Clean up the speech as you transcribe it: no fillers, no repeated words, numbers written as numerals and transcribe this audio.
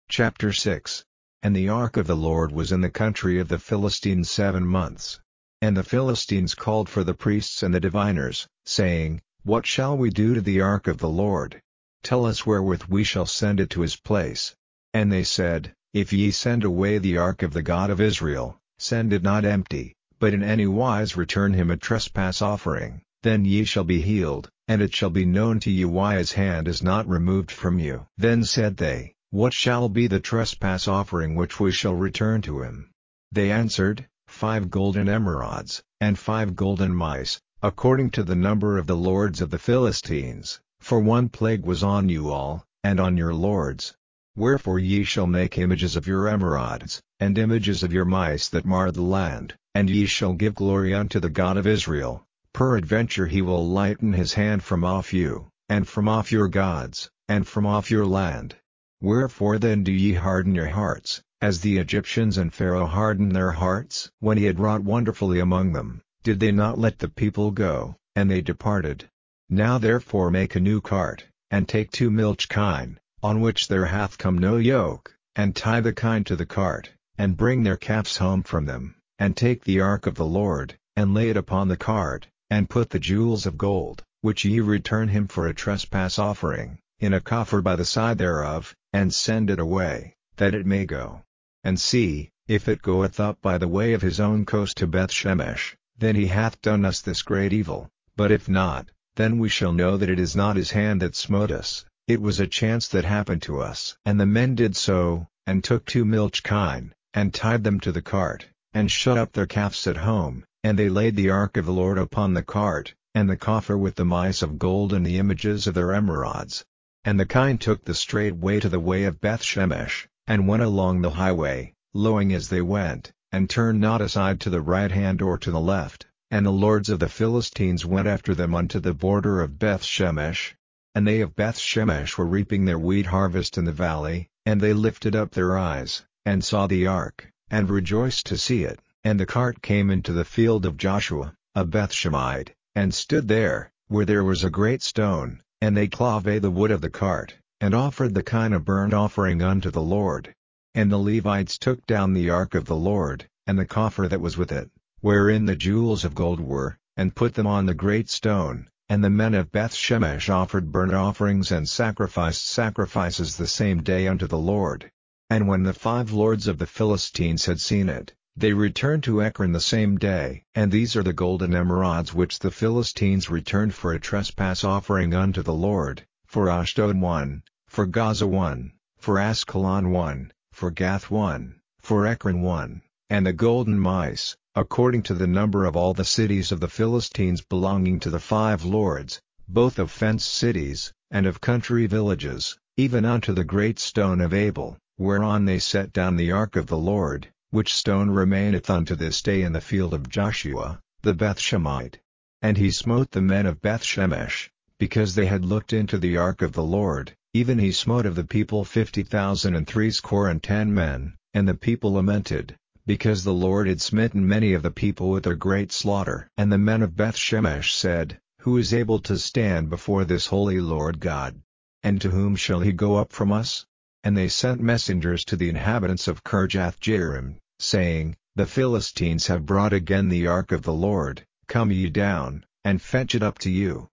Chapter 6. And the ark of the Lord was in the country of the Philistines 7 months. And the Philistines called for the priests and the diviners, saying, What shall we do to the ark of the Lord? Tell us wherewith we shall send it to his place. And they said, If ye send away the ark of the God of Israel, send it not empty, but in any wise return him a trespass offering, then ye shall be healed, and it shall be known to you why his hand is not removed from you. Then said they, What shall be the trespass offering which we shall return to him? They answered, 5 golden emerods, and 5 golden mice, according to the number of the lords of the Philistines, for one plague was on you all, and on your lords. Wherefore ye shall make images of your emerods, and images of your mice that mar the land, and ye shall give glory unto the God of Israel. Peradventure he will lighten his hand from off you, and from off your gods, and from off your land. Wherefore then do ye harden your hearts, as the Egyptians and Pharaoh hardened their hearts? When he had wrought wonderfully among them, did they not let the people go, and they departed? Now therefore make a new cart, and take 2 milch kine, on which there hath come no yoke, and tie the kine to the cart, and bring their calves home from them, and take the ark of the Lord, and lay it upon the cart, and put the jewels of gold, which ye return him for a trespass offering, in a coffer by the side thereof, and send it away, that it may go. And see, if it goeth up by the way of his own coast to Bethshemesh, then he hath done us this great evil, but if not, then we shall know that it is not his hand that smote us, it was a chance that happened to us. And the men did so, and took 2 milch kine, and tied them to the cart, and shut up their calves at home, and they laid the ark of the Lord upon the cart, and the coffer with the mice of gold and the images of their emerods. And the kine took the straight way to the way of Bethshemesh, and went along the highway, lowing as they went, and turned not aside to the right hand or to the left. And the lords of the Philistines went after them unto the border of Bethshemesh. And they of Bethshemesh were reaping their wheat harvest in the valley, and they lifted up their eyes, and saw the ark, and rejoiced to see it. And the cart came into the field of Joshua, a Bethshemite, and stood there, where there was a great stone, and they clave the wood of the cart, and offered the kine a burnt offering unto the Lord. And the Levites took down the ark of the Lord, and the coffer that was with it, wherein the jewels of gold were, and put them on the great stone. And the men of Bethshemesh offered burnt offerings and sacrificed sacrifices the same day unto the Lord. And when the 5 lords of the Philistines had seen it, they returned to Ekron the same day. And these are the golden emerods which the Philistines returned for a trespass offering unto the Lord, for Ashdod 1, for Gaza 1, for Askelon 1, for Gath 1, for Ekron 1, and the golden mice, according to the number of all the cities of the Philistines belonging to the 5 lords, both of fenced cities, and of country villages, even unto the great stone of Abel, whereon they set down the ark of the Lord, which stone remaineth unto this day in the field of Joshua, the Bethshemite. And he smote the men of Bethshemesh, because they had looked into the ark of the Lord, even he smote of the people 50,060 men, and the people lamented, because the Lord had smitten many of the people with a great slaughter. And the men of Bethshemesh said, Who is able to stand before this holy Lord God? And to whom shall he go up from us? And they sent messengers to the inhabitants of Kirjath-jearim, saying, The Philistines have brought again the ark of the Lord, come ye down, and fetch it up to you.